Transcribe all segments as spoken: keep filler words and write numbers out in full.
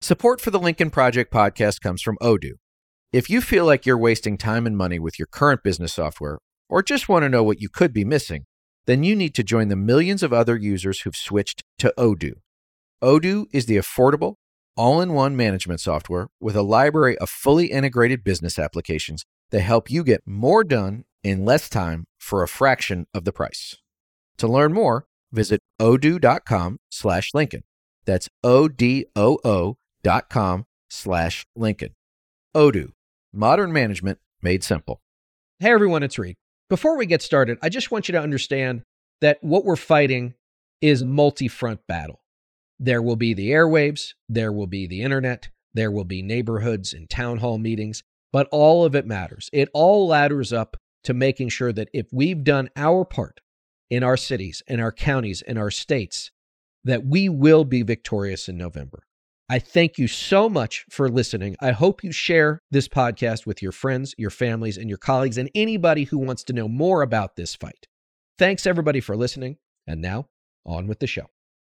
Support for the Lincoln Project podcast comes from Odoo. If you feel like you're wasting time and money with your current business software, or just want to know what you could be missing, then you need to join the millions of other users who've switched to Odoo. Odoo is the affordable, all-in-one management software with a library of fully integrated business applications that help you get more done in less time for a fraction of the price. To learn more, visit odoo.com slash Lincoln. That's O-D-O-O dot com slash Lincoln. Odoo, modern management made simple. Hey everyone, it's Reed. Before we get started, I just want you to understand that what we're fighting is multi-front battle. There will be the airwaves, there will be the internet, there will be neighborhoods and town hall meetings, but all of it matters. It all ladders up to making sure that if we've done our part in our cities, in our counties, in our states, that we will be victorious in November. I thank you so much for listening. I hope you share this podcast with your friends, your families, and your colleagues, and anybody who wants to know more about this fight. Thanks, everybody, for listening. And now, on with the show.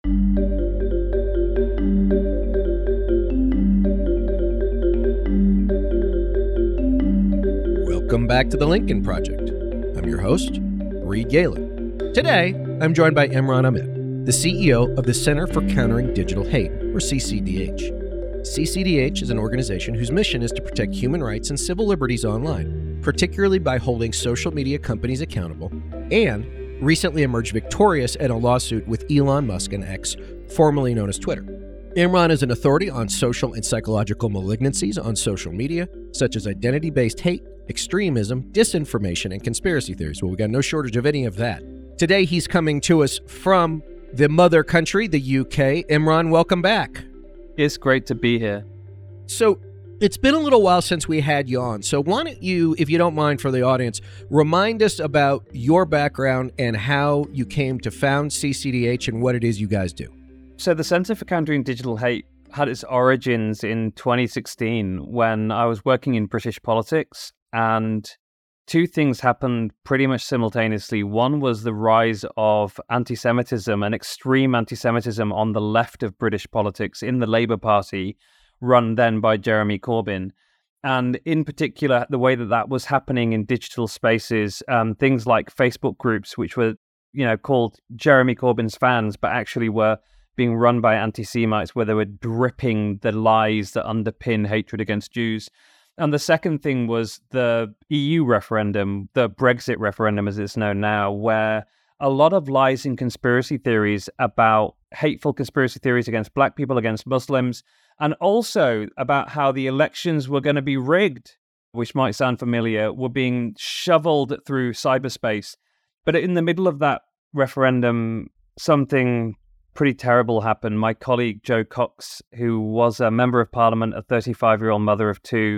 Welcome back to the Lincoln Project. I'm your host, Reed Galen. Today, I'm joined by Imran Amed, the C E O of the Center for Countering Digital Hate, or C C D H. C C D H is an organization whose mission is to protect human rights and civil liberties online, particularly by holding social media companies accountable, and recently emerged victorious in a lawsuit with Elon Musk and X, formerly known as Twitter. Imran is an authority on social and psychological malignancies on social media, such as identity-based hate, extremism, disinformation, and conspiracy theories. Well, we got no shortage of any of that. Today, he's coming to us from the mother country, the U K. Imran, welcome back. It's great to be here. So it's been a little while since we had you on. So why don't you, if you don't mind for the audience, remind us about your background and how you came to found C C D H and what it is you guys do. So the Center for Countering Digital Hate had its origins in twenty sixteen when I was working in British politics, and two things happened pretty much simultaneously. One was the rise of anti-Semitism and extreme anti-Semitism on the left of British politics in the Labour Party, run then by Jeremy Corbyn. And in particular, the way that that was happening in digital spaces, um, things like Facebook groups, which were, you know, called Jeremy Corbyn's fans, but actually were being run by anti-Semites, where they were dripping the lies that underpin hatred against Jews. And the second thing was the E U referendum, the Brexit referendum as it's known now, where a lot of lies and conspiracy theories about hateful conspiracy theories against Black people, against Muslims, and also about how the elections were going to be rigged, which might sound familiar, were being shoveled through cyberspace. But in the middle of that referendum, something pretty terrible happened. My colleague Jo Cox, who was a member of parliament, a thirty-five-year-old mother of two,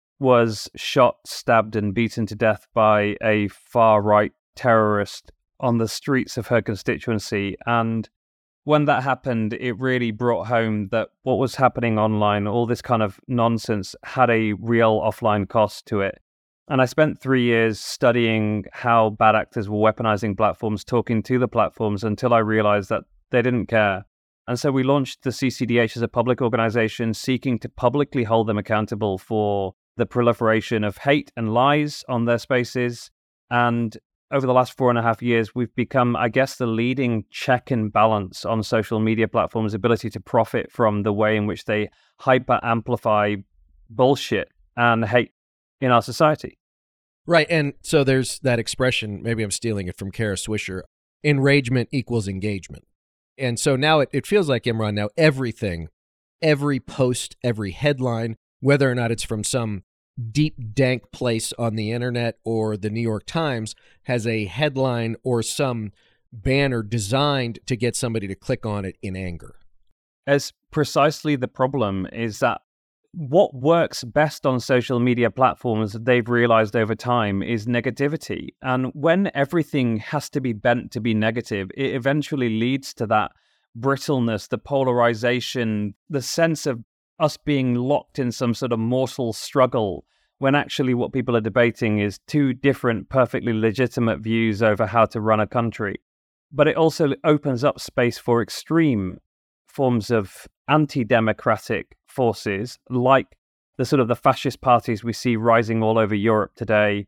was shot, stabbed, and beaten to death by a far-right terrorist on the streets of her constituency. And when that happened, it really brought home that what was happening online, all this kind of nonsense, had a real offline cost to it. And I spent three years studying how bad actors were weaponizing platforms, talking to the platforms, until I realized that they didn't care. And so we launched the C C D H as a public organization, seeking to publicly hold them accountable for the proliferation of hate and lies on their spaces. And over the last four and a half years, we've become, I guess, the leading check and balance on social media platforms' ability to profit from the way in which they hyper amplify bullshit and hate in our society. Right. And so there's that expression, maybe I'm stealing it from Kara Swisher, enragement equals engagement. And so now it, it feels like, Imran, now everything, every post, every headline, whether or not it's from some deep, dank place on the internet or the New York Times, has a headline or some banner designed to get somebody to click on it in anger. As precisely the problem is that what works best on social media platforms, they've realized over time, is negativity. And when everything has to be bent to be negative, it eventually leads to that brittleness, the polarization, the sense of us being locked in some sort of mortal struggle, when actually what people are debating is two different, perfectly legitimate views over how to run a country. But it also opens up space for extreme forms of anti-democratic forces, like the sort of the fascist parties we see rising all over Europe today,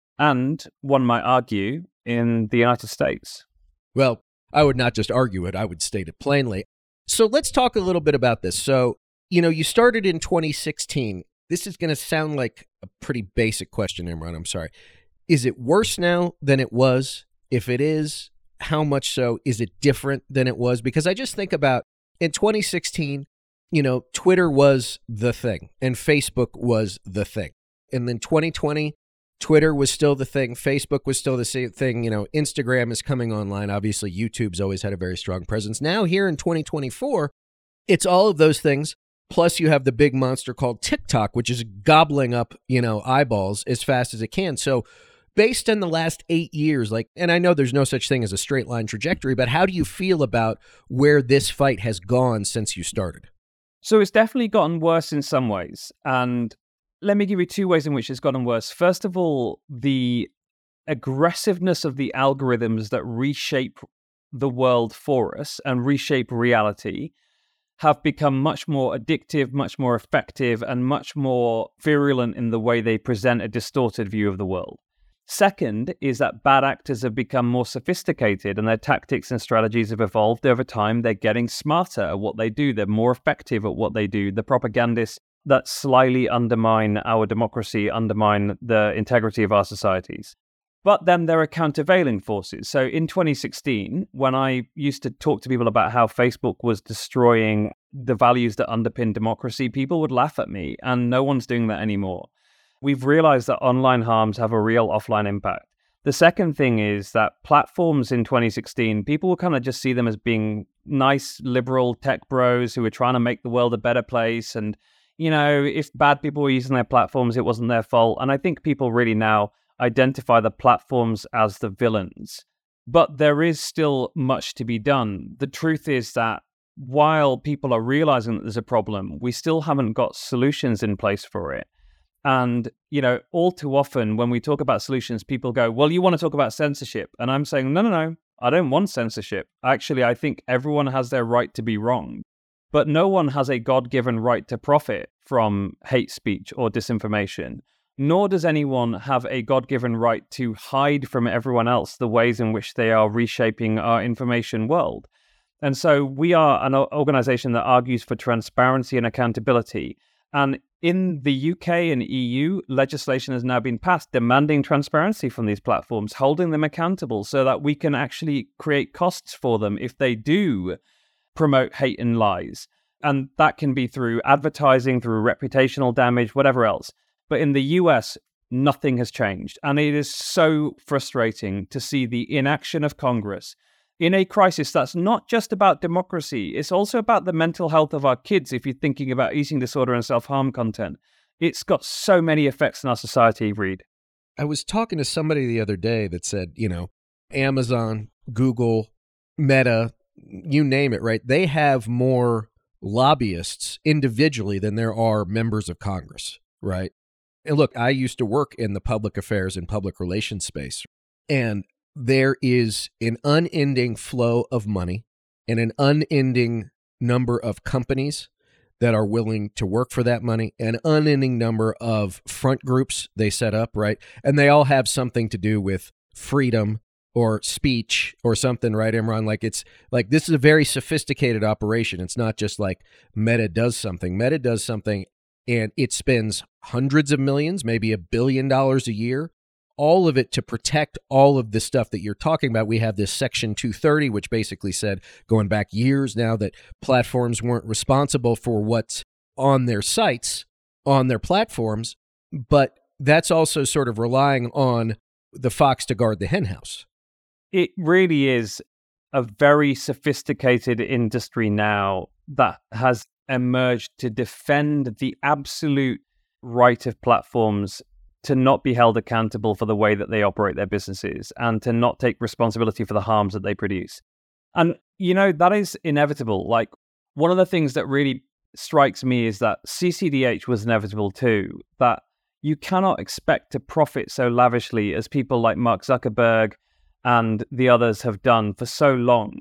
and one might argue in the United States. Well, I would not just argue it, I would state it plainly. So let's talk a little bit about this. So, you know, you started in twenty sixteen. This is going to sound like a pretty basic question, Imran. I'm sorry. Is it worse now than it was? If it is, how much so? Is it different than it was? Because I just think about in twenty sixteen, you know, Twitter was the thing and Facebook was the thing. And then twenty twenty, Twitter was still the thing. Facebook was still the same thing. You know, Instagram is coming online. Obviously, YouTube's always had a very strong presence. Now here in twenty twenty-four, it's all of those things. Plus, you have the big monster called TikTok, which is gobbling up, you know, eyeballs as fast as it can. So based on the last eight years, like, and I know there's no such thing as a straight line trajectory, but how do you feel about where this fight has gone since you started? So it's definitely gotten worse in some ways. And let me give you two ways in which it's gotten worse. First of all, the aggressiveness of the algorithms that reshape the world for us and reshape reality have become much more addictive, much more effective, and much more virulent in the way they present a distorted view of the world. Second is that bad actors have become more sophisticated and their tactics and strategies have evolved over time. They're getting smarter at what they do. They're more effective at what they do. The propagandists that slyly undermine our democracy, undermine the integrity of our societies. But then there are countervailing forces. So in twenty sixteen, when I used to talk to people about how Facebook was destroying the values that underpin democracy, people would laugh at me, and no one's doing that anymore. We've realized that online harms have a real offline impact. The second thing is that platforms in twenty sixteen, people will kind of just see them as being nice, liberal tech bros who are trying to make the world a better place. And, you know, if bad people were using their platforms, it wasn't their fault. And I think people really now identify the platforms as the villains. But there is still much to be done. The truth is that while people are realizing that there's a problem, we still haven't got solutions in place for it. And, you know, all too often when we talk about solutions, people go, well, you want to talk about censorship. And I'm saying, no, no, no, I don't want censorship. Actually, I think everyone has their right to be wrong. But no one has a God-given right to profit from hate speech or disinformation. Nor does anyone have a God-given right to hide from everyone else the ways in which they are reshaping our information world. And so we are an organization that argues for transparency and accountability. And in the U K and E U, legislation has now been passed demanding transparency from these platforms, holding them accountable so that we can actually create costs for them if they do promote hate and lies. And that can be through advertising, through reputational damage, whatever else. But in the U S, nothing has changed. And it is so frustrating to see the inaction of Congress in a crisis that's not just about democracy. It's also about the mental health of our kids if you're thinking about eating disorder and self-harm content. It's got so many effects in our society, Reed. I was talking to somebody the other day that said, you know, Amazon, Google, Meta, you name it, right? They have more lobbyists individually than there are members of Congress, right? And look, I used to work in the public affairs and public relations space, and there is an unending flow of money and an unending number of companies that are willing to work for that money, an unending number of front groups they set up, right? And they all have something to do with freedom or speech or something, right, Imran? Like it's like this is a very sophisticated operation. It's not just like Meta does something. Meta does something and it spends hundreds of millions, maybe a billion dollars a year, all of it to protect all of the stuff that you're talking about. We have this Section two thirty, which basically said, going back years now, that platforms weren't responsible for what's on their sites, on their platforms, but that's also sort of relying on the fox to guard the henhouse. It really is a very sophisticated industry now that has emerged to defend the absolute right of platforms to not be held accountable for the way that they operate their businesses and to not take responsibility for the harms that they produce. And, you know, that is inevitable. Like, one of the things that really strikes me is that C C D H was inevitable too, that you cannot expect to profit so lavishly as people like Mark Zuckerberg and the others have done for so long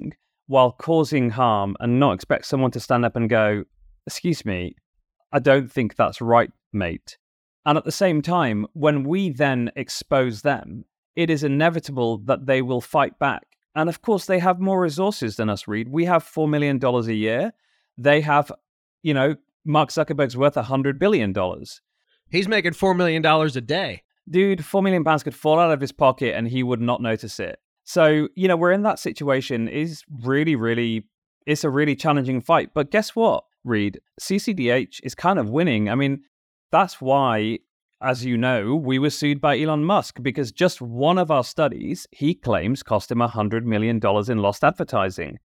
while causing harm and not expect someone to stand up and go, excuse me, I don't think that's right, mate. And at the same time, when we then expose them, it is inevitable that they will fight back. And of course, they have more resources than us, Reed. We have four million dollars a year. They have, you know, Mark Zuckerberg's worth one hundred billion dollars. He's making four million dollars a day. Dude, four million pounds could fall out of his pocket and he would not notice it. So, you know, we're in that situation. Is really, really, it's a really challenging fight. But guess what, Reed? C C D H is kind of winning. I mean, that's why, as you know, we were sued by Elon Musk because just one of our studies, he claims, cost him one hundred million dollars in lost advertising.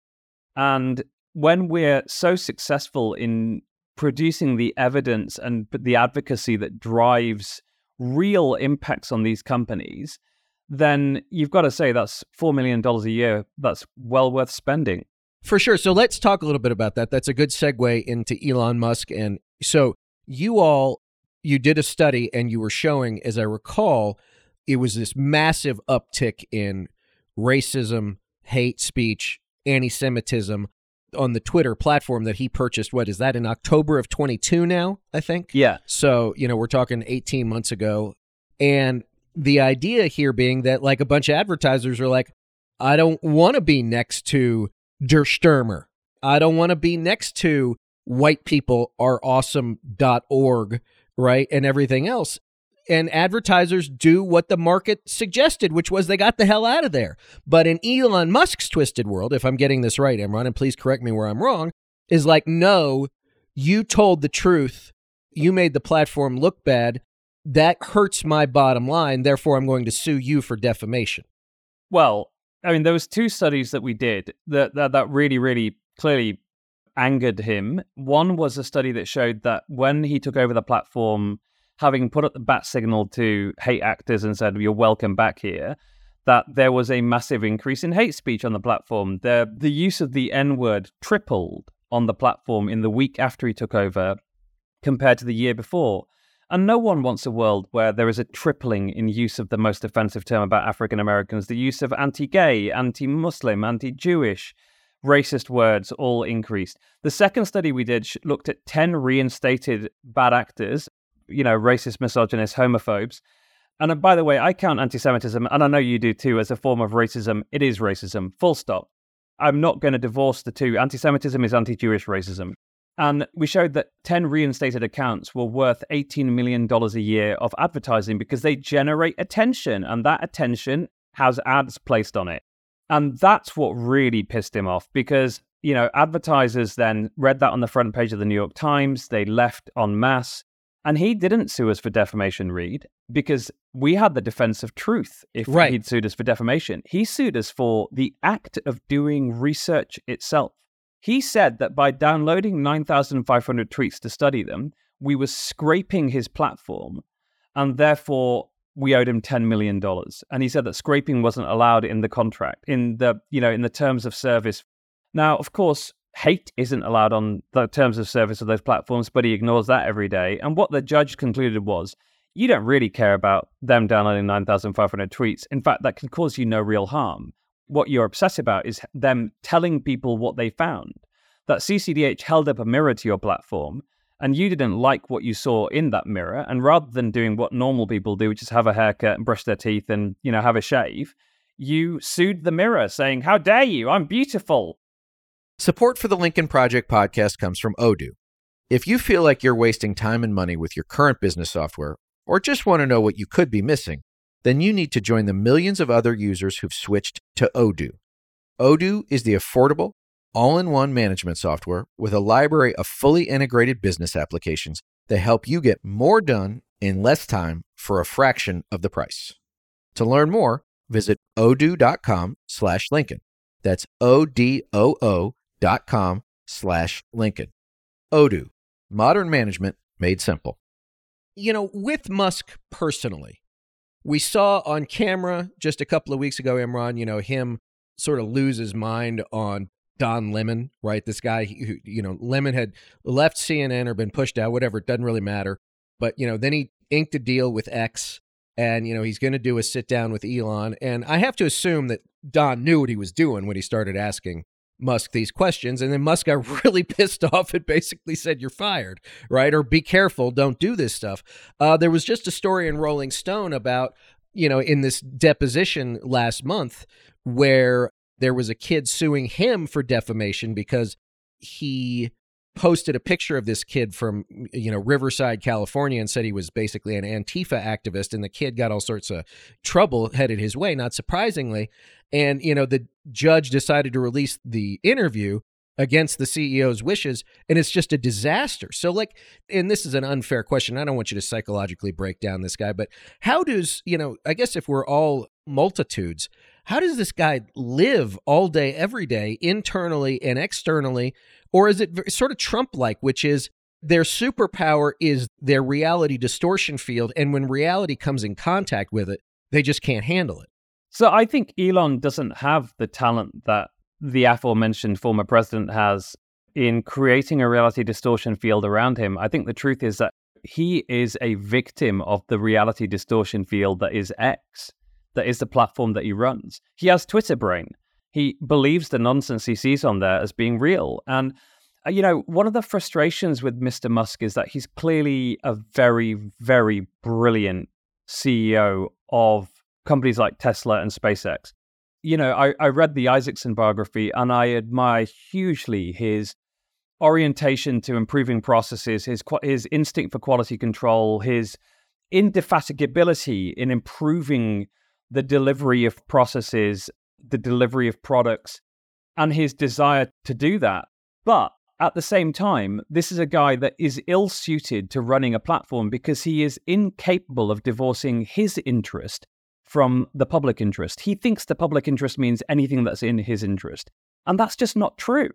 And when we're so successful in producing the evidence and the advocacy that drives real impacts on these companies, then you've got to say that's four million dollars a year. That's well worth spending. For sure. So let's talk a little bit about that. That's a good segue into Elon Musk. And so you all, you did a study and you were showing, as I recall, it was this massive uptick in racism, hate speech, anti-Semitism on the Twitter platform that he purchased. What is that, in October of twenty-two now, I think? Yeah. So, you know, we're talking eighteen months ago. And the idea here being that like a bunch of advertisers are like, I don't want to be next to Der Stürmer. I don't want to be next to white people are awesome dot org, right? And everything else. And advertisers do what the market suggested, which was they got the hell out of there. But in Elon Musk's twisted world, if I'm getting this right, Imran, and please correct me where I'm wrong, is like, no, you told the truth. You made the platform look bad. That hurts my bottom line. Therefore, I'm going to sue you for defamation. Well, I mean, there was two studies that we did that, that, that really, really clearly angered him. One was a study that showed that when he took over the platform, having put up the bat signal to hate actors and said, you're welcome back here, that there was a massive increase in hate speech on the platform. The, the use of the N-word tripled on the platform in the week after he took over compared to the year before. And no one wants a world where there is a tripling in use of the most offensive term about African Americans, the use of anti-gay, anti-Muslim, anti-Jewish, racist words all increased. The second study we did looked at ten reinstated bad actors, you know, racist, misogynist, homophobes. And uh, by the way, I count anti-Semitism, and I know you do too, as a form of racism. It is racism, full stop. I'm not going to divorce the two. Anti-Semitism is anti-Jewish racism. And we showed that ten reinstated accounts were worth eighteen million dollars a year of advertising because they generate attention, and that attention has ads placed on it. And that's what really pissed him off because, you know, advertisers then read that on the front page of the New York Times. They left en masse. And he didn't sue us for defamation, Reed, because we had the defense of truth if right. he'd sued us for defamation. He sued us for the act of doing research itself. He said that by downloading nine thousand five hundred tweets to study them, we were scraping his platform, and therefore we owed him ten million dollars. And he said that scraping wasn't allowed in the contract, in the, you know, in the terms of service. Now, of course, hate isn't allowed on the terms of service of those platforms, but he ignores that every day. And what the judge concluded was, you don't really care about them downloading nine thousand five hundred tweets. In fact, that can cause you no real harm. What you're obsessed about is them telling people what they found. That C C D H held up a mirror to your platform, and you didn't like what you saw in that mirror. And rather than doing what normal people do, which is have a haircut and brush their teeth and, you know, have a shave, you sued the mirror saying, how dare you? I'm beautiful. Support for the Lincoln Project podcast comes from Odoo. If you feel like you're wasting time and money with your current business software, or just want to know what you could be missing, then you need to join the millions of other users who've switched to Odoo. Odoo is the affordable, all-in-one management software with a library of fully integrated business applications that help you get more done in less time for a fraction of the price. To learn more, visit odoo.com slash Lincoln. That's O-D-O-O dot com slash Lincoln. Odoo, modern management made simple. You know, with Musk personally, we saw on camera just a couple of weeks ago, Imran, you know, him sort of lose his mind on Don Lemon, right? This guy who, you know, Lemon had left C N N or been pushed out, whatever, it doesn't really matter. But, you know, then he inked a deal with X and, you know, he's going to do a sit down with Elon. And I have to assume that Don knew what he was doing when he started asking Musk these questions, and then Musk got really pissed off and basically said, you're fired, right? Or be careful, don't do this stuff. Uh, there was just a story in Rolling Stone about, you know, in this deposition last month where there was a kid suing him for defamation because he posted a picture of this kid from, you know, Riverside, California, and said he was basically an Antifa activist, and the kid got all sorts of trouble headed his way, not surprisingly. And, you know, the judge decided to release the interview against the C E O's wishes, and it's just a disaster. So, like, and this is an unfair question. I don't want you to psychologically break down this guy, but how does, you know, I guess if we're all multitudes, how does this guy live all day, every day, internally and externally? Or is it sort of Trump-like, which is their superpower is their reality distortion field, and when reality comes in contact with it, they just can't handle it? So I think Elon doesn't have the talent that the aforementioned former president has in creating a reality distortion field around him. I think the truth is that he is a victim of the reality distortion field that is X, that is the platform that he runs. He has Twitter brain. He believes the nonsense he sees on there as being real. And, uh, you know, one of the frustrations with Mister Musk is that he's clearly a very, very brilliant C E O of companies like Tesla and SpaceX. You know, I, I read the Isaacson biography, and I admire hugely his orientation to improving processes, his his instinct for quality control, his indefatigability in improving the delivery of processes, the delivery of products, and his desire to do that. But at the same time, this is a guy that is ill-suited to running a platform because he is incapable of divorcing his interest from the public interest. He thinks the public interest means anything that's in his interest. And that's just not true.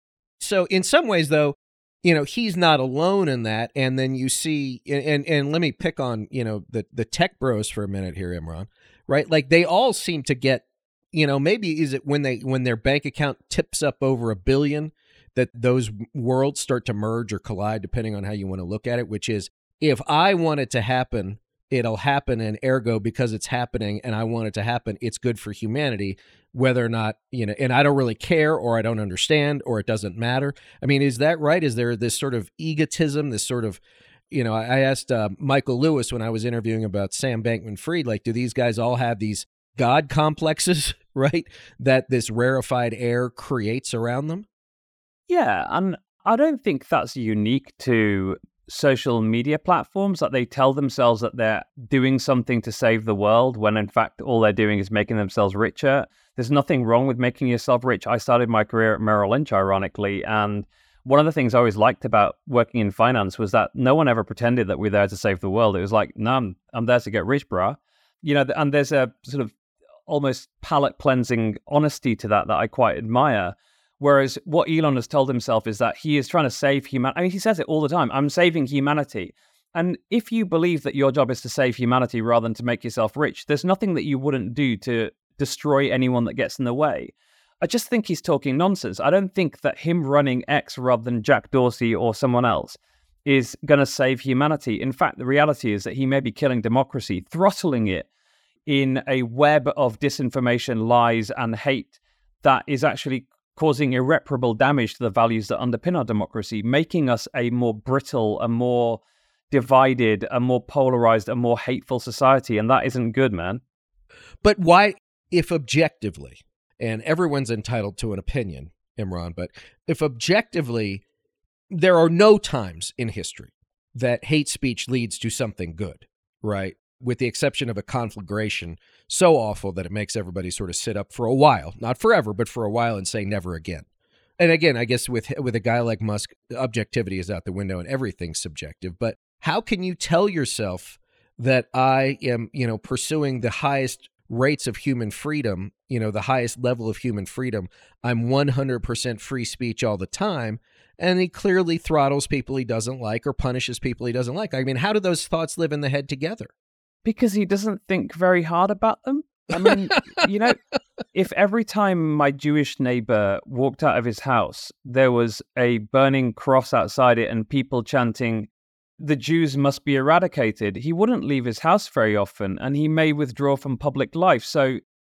So in some ways, though, you know, he's not alone in that. And then you see, and and, and let me pick on, you know, the, the tech bros for a minute here, Imran, right? Like they all seem to get, you know, maybe is it when they when their bank account tips up over a billion that those worlds start to merge or collide, depending on how you want to look at it, which is if I want it to happen, it'll happen, and ergo, because it's happening and I want it to happen, it's good for humanity, whether or not, you know, and I don't really care or I don't understand or it doesn't matter. I mean, is that right? Is there this sort of egotism, this sort of, you know, I asked uh, Michael Lewis when I was interviewing about Sam Bankman-Fried, like, do these guys all have these God complexes, right, that this rarefied air creates around them? Yeah, and I don't think that's unique to social media platforms, that they tell themselves that they're doing something to save the world when in fact all they're doing is making themselves richer. There's nothing wrong with making yourself rich. I started my career at Merrill Lynch, ironically, and one of the things I always liked about working in finance was that no one ever pretended that we're there to save the world. It was like, no, I'm, I'm there to get rich, brah. You know, and there's a sort of almost palate cleansing honesty to that that I quite admire. Whereas what Elon has told himself is that he is trying to save humanity. I mean, he says it all the time. I'm saving humanity. And if you believe that your job is to save humanity rather than to make yourself rich, there's nothing that you wouldn't do to destroy anyone that gets in the way. I just think he's talking nonsense. I don't think that him running X rather than Jack Dorsey or someone else is going to save humanity. In fact, the reality is that he may be killing democracy, throttling it in a web of disinformation, lies, and hate that is actually causing irreparable damage to the values that underpin our democracy, making us a more brittle, a more divided, a more polarized, a more hateful society. And that isn't good, man. But why, if objectively, and everyone's entitled to an opinion, Imran, but if objectively, there are no times in history that hate speech leads to something good, right? With the exception of a conflagration so awful that it makes everybody sort of sit up for a while, not forever, but for a while, and say never again. And again, I guess with with a guy like Musk, objectivity is out the window and everything's subjective. But how can you tell yourself that I am, you know, pursuing the highest rates of human freedom, you know, the highest level of human freedom? I'm one hundred percent free speech all the time. And he clearly throttles people he doesn't like or punishes people he doesn't like. I mean, how do those thoughts live in the head together? Because he doesn't think very hard about them. I mean, you know, if every time my Jewish neighbor walked out of his house, there was a burning cross outside it and people chanting, the Jews must be eradicated, he wouldn't leave his house very often and he may withdraw from public life. So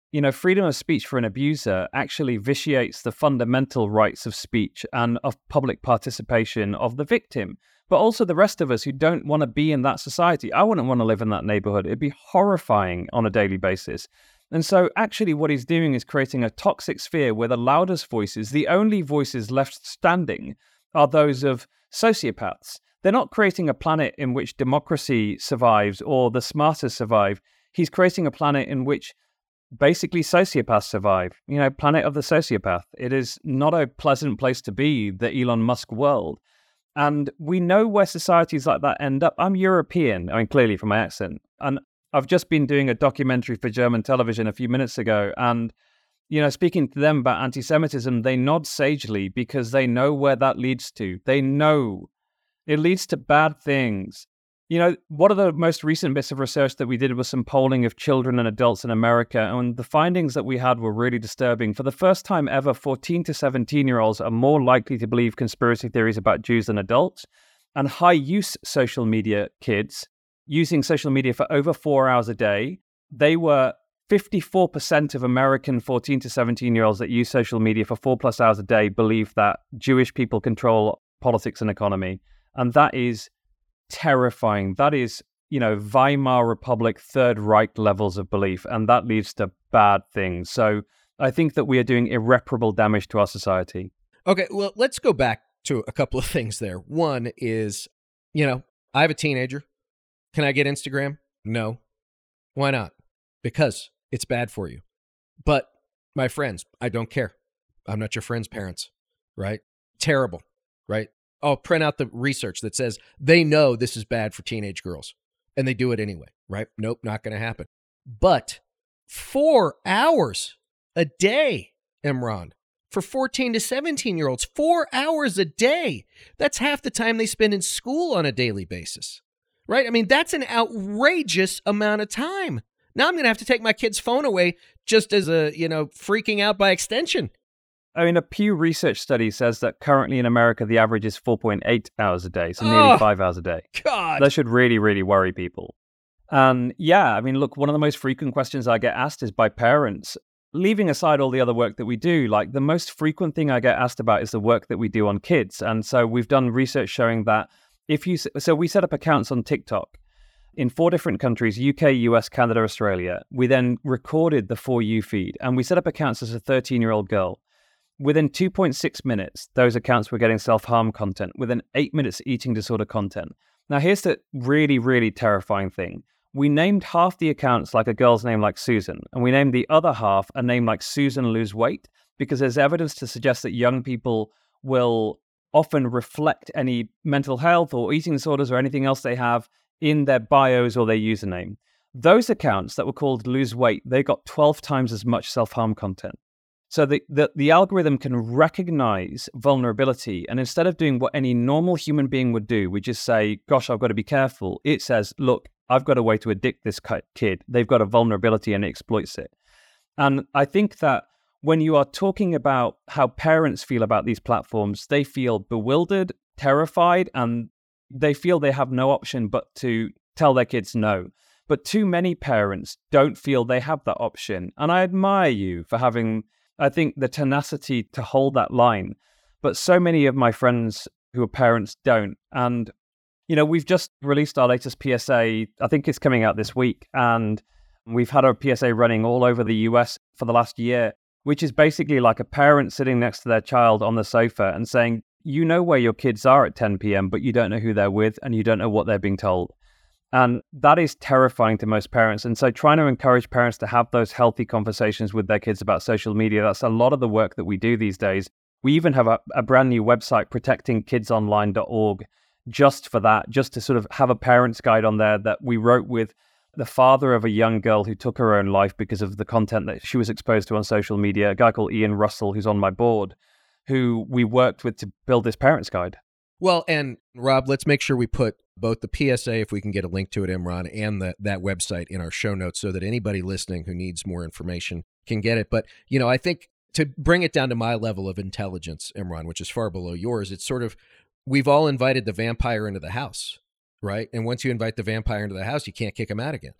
you know, freedom of speech for an abuser actually vitiates the fundamental rights of speech and of public participation of the victim, but also the rest of us who don't want to be in that society. I wouldn't want to live in that neighborhood. It'd be horrifying on a daily basis. And so actually what he's doing is creating a toxic sphere where the loudest voices, the only voices left standing, are those of sociopaths. They're not creating a planet in which democracy survives or the smartest survive. He's creating a planet in which basically sociopaths survive. You know, planet of the sociopath. It is not a pleasant place to be, the Elon Musk world. And we know where societies like that end up. I'm European, I mean, clearly from my accent. And I've just been doing a documentary for German television a few minutes ago. And, you know, speaking to them about anti-Semitism, they nod sagely because they know where that leads to. They know it leads to bad things. You know, one of the most recent bits of research that we did was some polling of children and adults in America, and the findings that we had were really disturbing. For the first time ever, fourteen to seventeen-year-olds are more likely to believe conspiracy theories about Jews than adults, and high-use social media kids, using social media for over four hours a day, they were fifty-four percent of American fourteen to seventeen-year-olds that use social media for four plus hours a day believe that Jewish people control politics and economy, and that is terrifying. That is, you know, Weimar Republic, Third Reich levels of belief, and that leads to bad things. So I think that we are doing irreparable damage to our society. Okay, well, let's go back to a couple of things there. One is, you know, I have a teenager. Can I get Instagram? No. Why not? Because it's bad for you. But my friends, I don't care. I'm not your friend's parents, right? Terrible, right? I'll print out the research that says they know this is bad for teenage girls and they do it anyway, right? Nope, not going to happen. But four hours a day, Imran, for fourteen to seventeen year olds, four hours a day. That's half the time they spend in school on a daily basis, right? I mean, that's an outrageous amount of time. Now I'm going to have to take my kid's phone away just as a, you know, freaking out by extension. I mean, a Pew Research study says that currently in America, the average is four point eight hours a day, so nearly oh, five hours a day. God. That should really, really worry people. And yeah, I mean, look, one of the most frequent questions I get asked is by parents, leaving aside all the other work that we do, like the most frequent thing I get asked about is the work that we do on kids. And so we've done research showing that if you, so we set up accounts on TikTok in four different countries, U K, U S, Canada, Australia. We then recorded the For You feed, and we set up accounts as a thirteen-year-old girl. Within two point six minutes, those accounts were getting self-harm content. Within eight minutes, eating disorder content. Now, here's the really, really terrifying thing. We named half the accounts like a girl's name like Susan, and we named the other half a name like Susan Lose Weight, because there's evidence to suggest that young people will often reflect any mental health or eating disorders or anything else they have in their bios or their username. Those accounts that were called Lose Weight, they got twelve times as much self-harm content. So the, the, the algorithm can recognize vulnerability, and instead of doing what any normal human being would do, which is say, gosh, I've got to be careful, it says, look, I've got a way to addict this kid. They've got a vulnerability and it exploits it. And I think that when you are talking about how parents feel about these platforms, they feel bewildered, terrified, and they feel they have no option but to tell their kids no. But too many parents don't feel they have that option. And I admire you for having, I think, the tenacity to hold that line. But so many of my friends who are parents don't. And, you know, we've just released our latest P S A. I think it's coming out this week. And we've had our P S A running all over the U S for the last year, which is basically like a parent sitting next to their child on the sofa and saying, you know where your kids are at ten p.m., but you don't know who they're with and you don't know what they're being told. And that is terrifying to most parents. And so trying to encourage parents to have those healthy conversations with their kids about social media, that's a lot of the work that we do these days. We even have a, a brand new website, protecting kids online dot org, just for that, just to sort of have a parent's guide on there that we wrote with the father of a young girl who took her own life because of the content that she was exposed to on social media, a guy called Ian Russell, who's on my board, who we worked with to build this parent's guide. Well, and Rob, let's make sure we put both the P S A, if we can get a link to it, Imran, and the, that website in our show notes so that anybody listening who needs more information can get it. But, you know, I think to bring it down to my level of intelligence, Imran, which is far below yours, it's sort of, we've all invited the vampire into the house, right? And once you invite the vampire into the house, you can't kick him out again.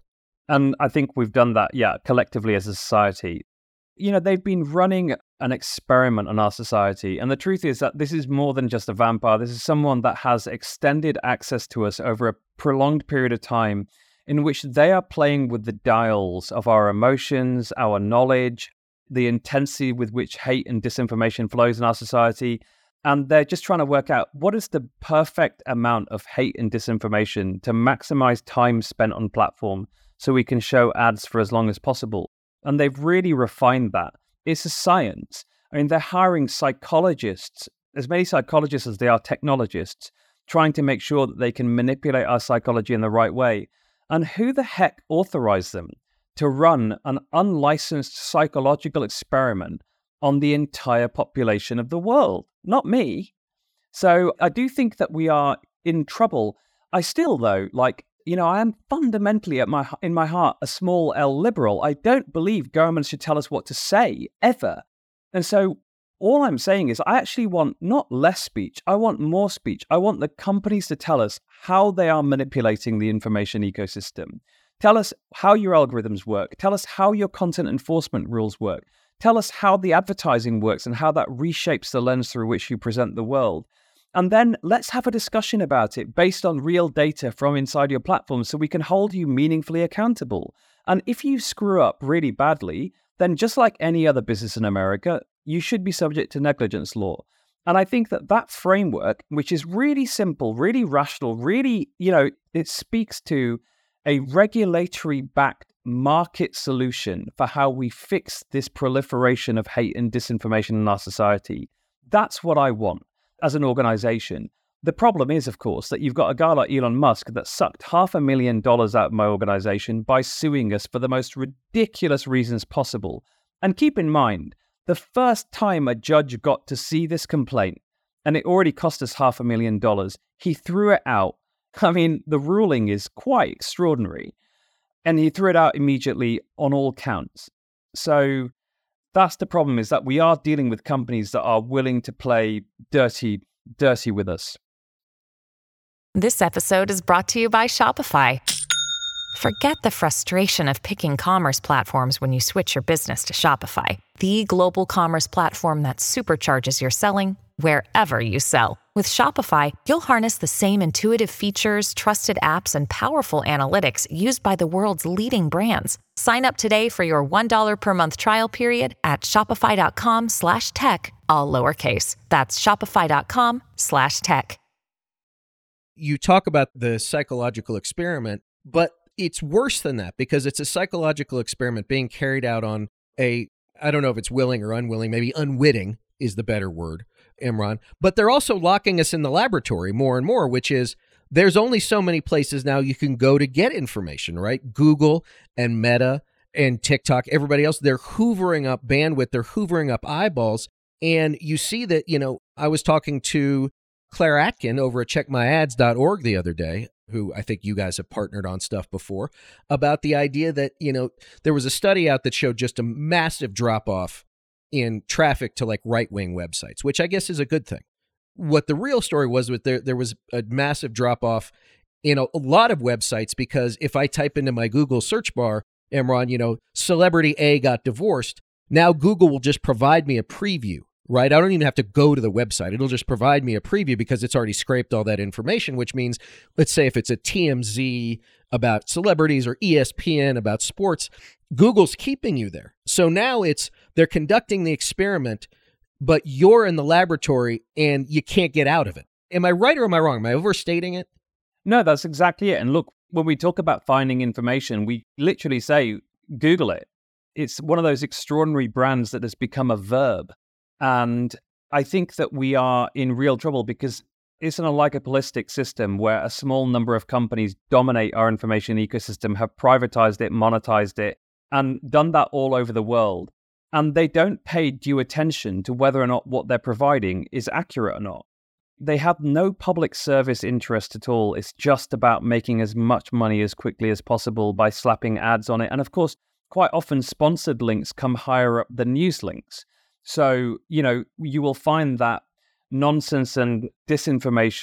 And I think we've done that, yeah, collectively as a society. You know, they've been running an experiment on our society. And the truth is that this is more than just a vampire. This is someone that has extended access to us over a prolonged period of time in which they are playing with the dials of our emotions, our knowledge, the intensity with which hate and disinformation flows in our society. And they're just trying to work out what is the perfect amount of hate and disinformation to maximize time spent on platform so we can show ads for as long as possible. And they've really refined that. It's a science. I mean, they're hiring psychologists, as many psychologists as they are technologists, trying to make sure that they can manipulate our psychology in the right way. And who the heck authorized them to run an unlicensed psychological experiment on the entire population of the world? Not me. So I do think that we are in trouble. I still, though, like, you know, I am fundamentally at my in my heart a small L liberal. I don't believe governments should tell us what to say, ever. And so all I'm saying is I actually want not less speech, I want more speech. I want the companies to tell us how they are manipulating the information ecosystem. Tell us how your algorithms work. Tell us how your content enforcement rules work. Tell us how the advertising works and how that reshapes the lens through which you present the world. And then let's have a discussion about it based on real data from inside your platform so we can hold you meaningfully accountable. And if you screw up really badly, then just like any other business in America, you should be subject to negligence law. And I think that that framework, which is really simple, really rational, really, you know, it speaks to a regulatory-backed market solution for how we fix this proliferation of hate and disinformation in our society. That's what I want as an organization. The problem is, of course, that you've got a guy like Elon Musk that sucked half a million dollars out of my organization by suing us for the most ridiculous reasons possible. And keep in mind, the first time a judge got to see this complaint, and it already cost us half a million dollars, he threw it out. I mean, the ruling is quite extraordinary. And he threw it out immediately on all counts. So that's the problem, is that we are dealing with companies that are willing to play dirty, dirty with us. This episode is brought to you by Shopify. Forget the frustration of picking commerce platforms when you switch your business to Shopify, the global commerce platform that supercharges your selling wherever you sell. With Shopify, you'll harness the same intuitive features, trusted apps, and powerful analytics used by the world's leading brands. Sign up today for your one dollar per month trial period at shopify.com slash tech, all lowercase. That's shopify.com slash tech. You talk about the psychological experiment, but it's worse than that because it's a psychological experiment being carried out on a, I don't know if it's willing or unwilling, maybe unwitting is the better word, Imran. But they're also locking us in the laboratory more and more, which is there's only so many places now you can go to get information, right? Google and Meta and TikTok, everybody else, they're hoovering up bandwidth, they're hoovering up eyeballs. And you see that, you know, I was talking to Claire Atkin over at check my ads dot org the other day, who I think you guys have partnered on stuff before, about the idea that, you know, there was a study out that showed just a massive drop-off in traffic to like right-wing websites, which I guess is a good thing. What the real story was, with there, there was a massive drop-off in a, a lot of websites because if I type into my Google search bar, Imran, you know, celebrity A got divorced, now Google will just provide me a preview. Right? I don't even have to go to the website. It'll just provide me a preview because it's already scraped all that information, which means, let's say if it's a T M Z about celebrities or E S P N about sports, Google's keeping you there. So now it's, they're conducting the experiment, but you're in the laboratory and you can't get out of it. Am I right or am I wrong? Am I overstating it? No, that's exactly it. And look, when we talk about finding information, we literally say, Google it. It's one of those extraordinary brands that has become a verb. And I think that we are in real trouble because it's an oligopolistic system where a small number of companies dominate our information ecosystem, have privatized it, monetized it, and done that all over the world. And they don't pay due attention to whether or not what they're providing is accurate or not. They have no public service interest at all. It's just about making as much money as quickly as possible by slapping ads on it. And of course, quite often sponsored links come higher up than news links. So, you know, you will find that nonsense and disinformation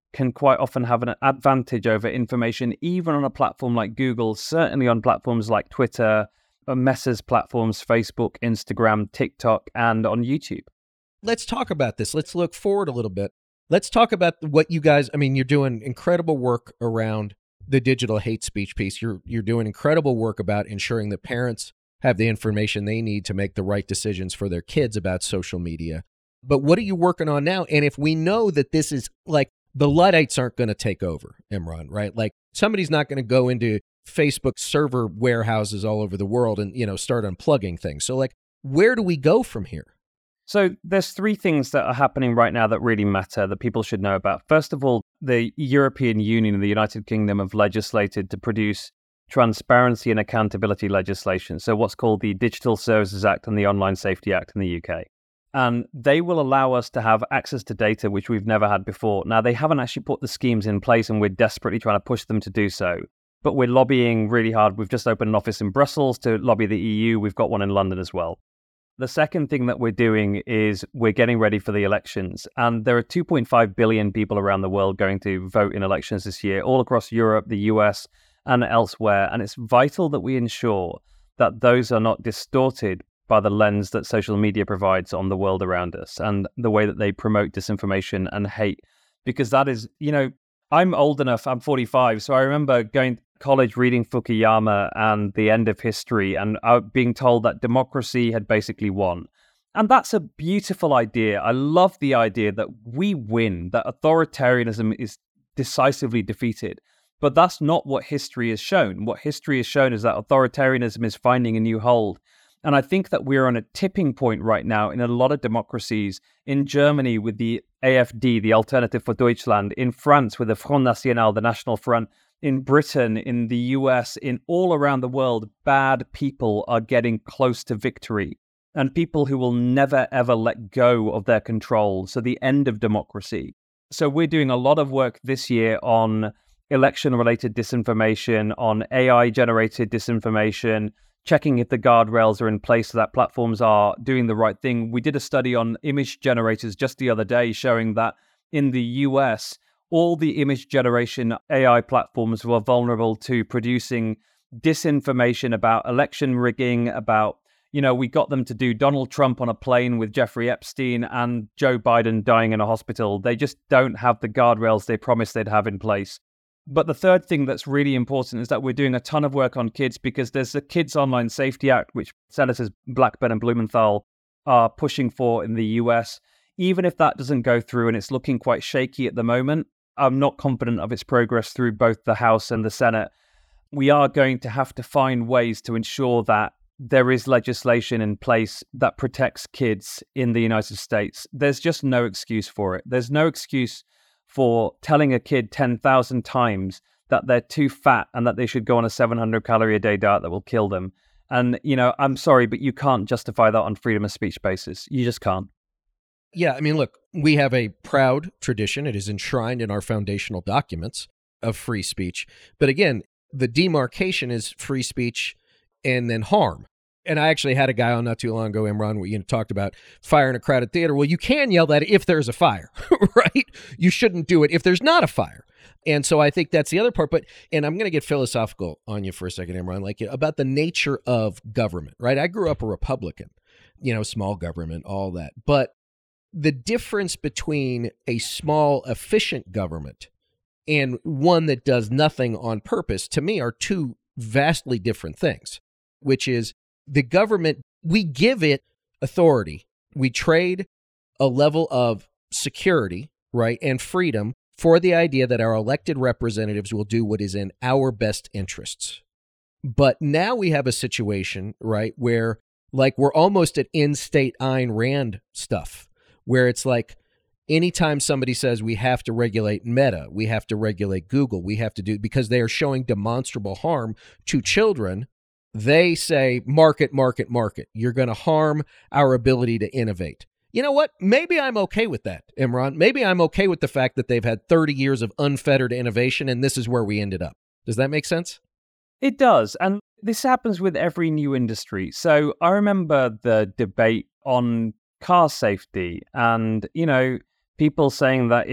can quite often have an advantage over information, even on a platform like Google, certainly on platforms like Twitter, on Meta's platforms, Facebook, Instagram, TikTok, and on YouTube. Let's talk about this. Let's look forward a little bit. Let's talk about what you guys, I mean, you're doing incredible work around the digital hate speech piece. You're you're doing incredible work about ensuring that parents have the information they need to make the right decisions for their kids about social media. But what are you working on now? And if we know that this is like, the Luddites aren't going to take over, Imran, right? Like somebody's not going to go into Facebook server warehouses all over the world and, you know, start unplugging things. So like, where do we go from here? So there's three things that are happening right now that really matter that people should know about. First of all, the European Union and the United Kingdom have legislated to produce transparency and accountability legislation. So what's called the Digital Services Act and the Online Safety Act in the U K. And they will allow us to have access to data, which we've never had before. Now, they haven't actually put the schemes in place, and we're desperately trying to push them to do so. But we're lobbying really hard. We've just opened an office in Brussels to lobby the E U. We've got one in London as well. The second thing that we're doing is we're getting ready for the elections. And there are two point five billion people around the world going to vote in elections this year, all across Europe, the U S, and elsewhere. And it's vital that we ensure that those are not distorted by the lens that social media provides on the world around us and the way that they promote disinformation and hate. Because that is, you know, I'm old enough, I'm forty-five, so I remember going to college reading Fukuyama and the end of history and uh, being told that democracy had basically won. And that's a beautiful idea. I love the idea that we win, that authoritarianism is decisively defeated. But that's not what history has shown. What history has shown is that authoritarianism is finding a new hold. And I think that we're on a tipping point right now in a lot of democracies. In Germany with the A F D, the Alternative for Deutschland, in France with the Front National, the National Front, in Britain, in the U S, in all around the world, bad people are getting close to victory. And people who will never, ever let go of their control. So the end of democracy. So we're doing a lot of work this year on election-related disinformation, on A I-generated disinformation, checking if the guardrails are in place so that platforms are doing the right thing. We did a study on image generators just the other day showing that in the U S, all the image generation A I platforms were vulnerable to producing disinformation about election rigging, about, you know, we got them to do Donald Trump on a plane with Jeffrey Epstein and Joe Biden dying in a hospital. They just don't have the guardrails they promised they'd have in place. But the third thing that's really important is that we're doing a ton of work on kids because there's the Kids Online Safety Act, which Senators Blackburn and Blumenthal are pushing for in the U S. Even if that doesn't go through and it's looking quite shaky at the moment, I'm not confident of its progress through both the House and the Senate. We are going to have to find ways to ensure that there is legislation in place that protects kids in the United States. There's just no excuse for it. There's no excuse for telling a kid ten thousand times that they're too fat and that they should go on a seven hundred calorie a day diet that will kill them. And, you know, I'm sorry, but you can't justify that on freedom of speech basis. You just can't. Yeah, I mean, look, we have a proud tradition. It is enshrined in our foundational documents of free speech. But again, the demarcation is free speech and then harm. And I actually had a guy on not too long ago, Imran, where you know, talked about fire in a crowded theater. Well, you can yell that if there's a fire, right? You shouldn't do it if there's not a fire. And so I think that's the other part. But, and I'm going to get philosophical on you for a second, Imran, like about the nature of government, right? I grew up a Republican, you know, small government, all that. But the difference between a small, efficient government and one that does nothing on purpose, to me, are two vastly different things, which is the government, we give it authority. We trade a level of security, right, and freedom for the idea that our elected representatives will do what is in our best interests. But now we have a situation, right, where like we're almost at in-state Ayn Rand stuff, where it's like anytime somebody says we have to regulate Meta, we have to regulate Google, we have to do, because they are showing demonstrable harm to children, they say, market, market, market. You're going to harm our ability to innovate. You know what? Maybe I'm okay with that, Imran. Maybe I'm okay with the fact that they've had thirty years of unfettered innovation, and this is where we ended up. Does that make sense? It does. And this happens with every new industry. So I remember the debate on car safety and, you know, people saying that if you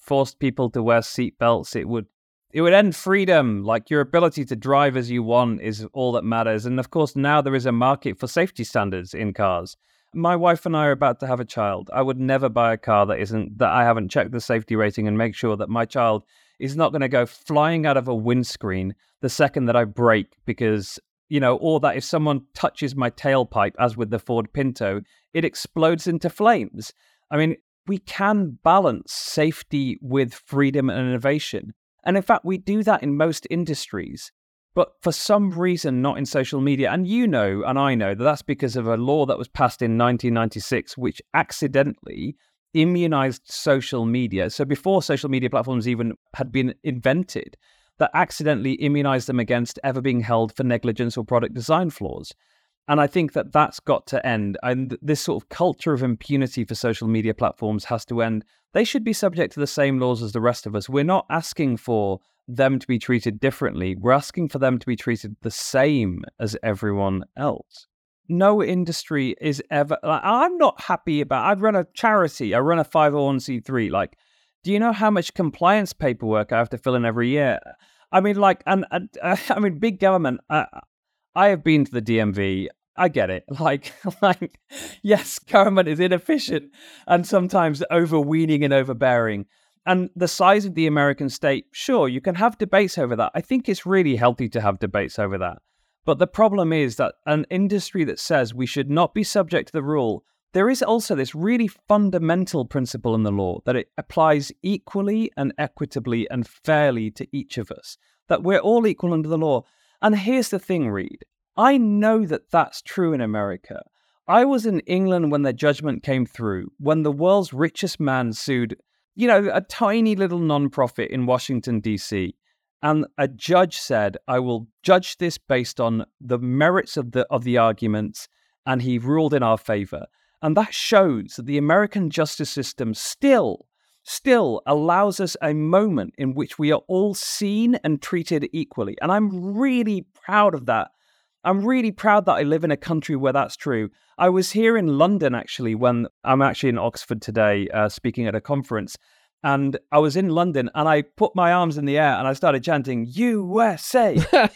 forced people to wear seatbelts. It would it would end freedom. Like, your ability to drive as you want is all that matters. And of course, now there is a market for safety standards in cars. My wife and I are about to have a child. I would never buy a car that isn't that I haven't checked the safety rating and make sure that my child is not going to go flying out of a windscreen the second that I brake, because, you know, or that if someone touches my tailpipe, as with the Ford Pinto, it explodes into flames. I mean, we can balance safety with freedom and innovation. And in fact, we do that in most industries. But for some reason, not in social media. And you know, and I know, that that's because of a law that was passed in nineteen ninety-six, which accidentally immunized social media. So before social media platforms even had been invented, that accidentally immunized them against ever being held for negligence or product design flaws. And I think that that's got to end. And this sort of culture of impunity for social media platforms has to end. They should be subject to the same laws as the rest of us. We're not asking for them to be treated differently. We're asking for them to be treated the same as everyone else. No industry is ever... Like, I'm not happy about... I run a charity. I run a five oh one c three. Like, do you know how much compliance paperwork I have to fill in every year? I mean, like, and, and uh, I mean, big government... Uh, I have been to the D M V. I get it. Like, like, yes, government is inefficient and sometimes overweening and overbearing. And the size of the American state, sure, you can have debates over that. I think it's really healthy to have debates over that. But the problem is that an industry that says we should not be subject to the rule, there is also this really fundamental principle in the law that it applies equally and equitably and fairly to each of us, that we're all equal under the law. And here's the thing, Reed. I know that that's true in America. I was in England when the judgment came through, when the world's richest man sued, you know, a tiny little nonprofit in Washington, D C. And a judge said, I will judge this based on the merits of the of the arguments. And he ruled in our favor. And that shows that the American justice system still still allows us a moment in which we are all seen and treated equally. And I'm really proud of that. I'm really proud that I live in a country where that's true. I was here in London, actually, when I'm actually in Oxford today, uh, speaking at a conference. And I was in London and I put my arms in the air and I started chanting, U S A,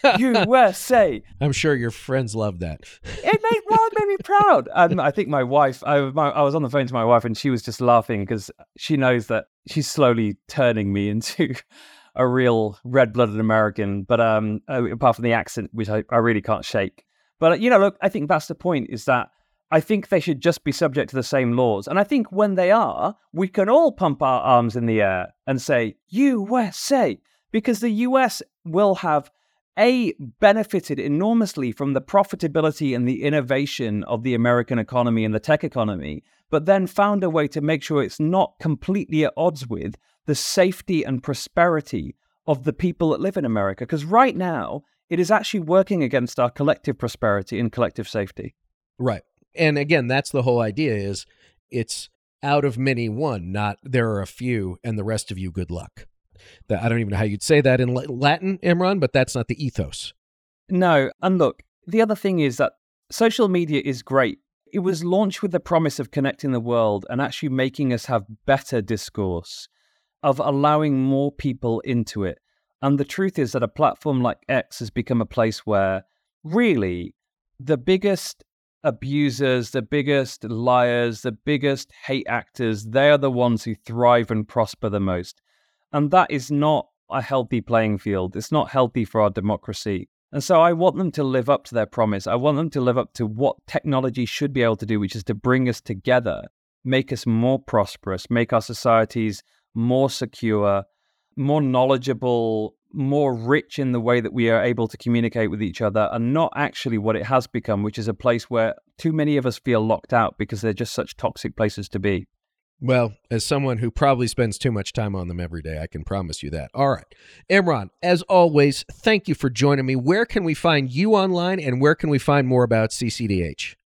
U S A. I'm sure your friends loved that. It made, well, it made me proud. And I think my wife, I, my, I was on the phone to my wife and she was just laughing because she knows that she's slowly turning me into a real red-blooded American. But um, apart from the accent, which I, I really can't shake. But, you know, look, I think that's the point, is that I think they should just be subject to the same laws. And I think when they are, we can all pump our arms in the air and say, U S A, because the U S will have, A, benefited enormously from the profitability and the innovation of the American economy and the tech economy, but then found a way to make sure it's not completely at odds with the safety and prosperity of the people that live in America. Because right now, it is actually working against our collective prosperity and collective safety. Right. And again, that's the whole idea, is it's out of many one, not there are a few and the rest of you good luck. That, I don't even know how you'd say that in Latin, Imran, but that's not the ethos. No. And look, the other thing is that social media is great. It was launched with the promise of connecting the world and actually making us have better discourse, of allowing more people into it. And the truth is that a platform like X has become a place where really the biggest abusers, the biggest liars, the biggest hate actors, they are the ones who thrive and prosper the most. And that is not a healthy playing field. It's not healthy for our democracy. And so I want them to live up to their promise. I want them to live up to what technology should be able to do, which is to bring us together, make us more prosperous, make our societies more secure, more knowledgeable, more rich in the way that we are able to communicate with each other, and not actually what it has become, which is a place where too many of us feel locked out because they're just such toxic places to be. Well, as someone who probably spends too much time on them every day, I can promise you that. All right. Imran, as always, thank you for joining me. Where can we find you online, and where can we find more about C C D H?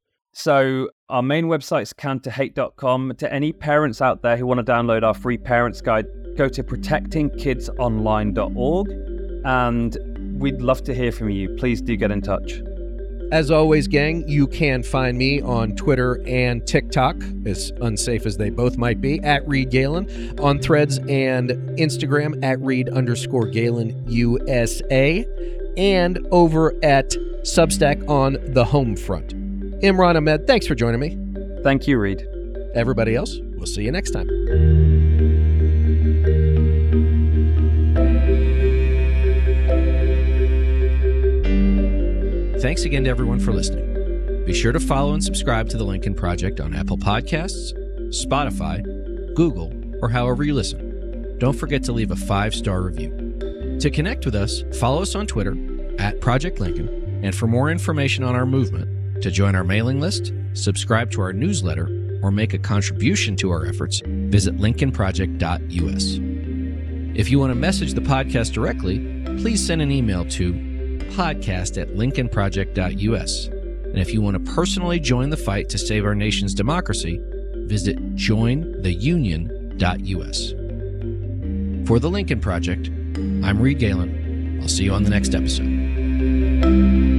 So our main website is counter hate dot com. To any parents out there who want to download our free parents guide, go to protecting kids online dot org, and we'd love to hear from you. Please do get in touch. As always, gang, you can find me on Twitter and TikTok, as unsafe as they both might be, at Reed Galen, on Threads and Instagram at Reed underscore Galen U S A, and over at Substack on the home front. Imran Ahmed, thanks for joining me. Thank you, Reed. Everybody else, we'll see you next time. Thanks again to everyone for listening. Be sure to follow and subscribe to The Lincoln Project on Apple Podcasts, Spotify, Google, or however you listen. Don't forget to leave a five-star review. To connect with us, follow us on Twitter, at Project Lincoln, and for more information on our movement, to join our mailing list, subscribe to our newsletter, or make a contribution to our efforts, visit lincoln project dot U S. If you want to message the podcast directly, please send an email to podcast at lincoln project dot U S. And if you want to personally join the fight to save our nation's democracy, visit join the union dot U S. For The Lincoln Project, I'm Reed Galen. I'll see you on the next episode.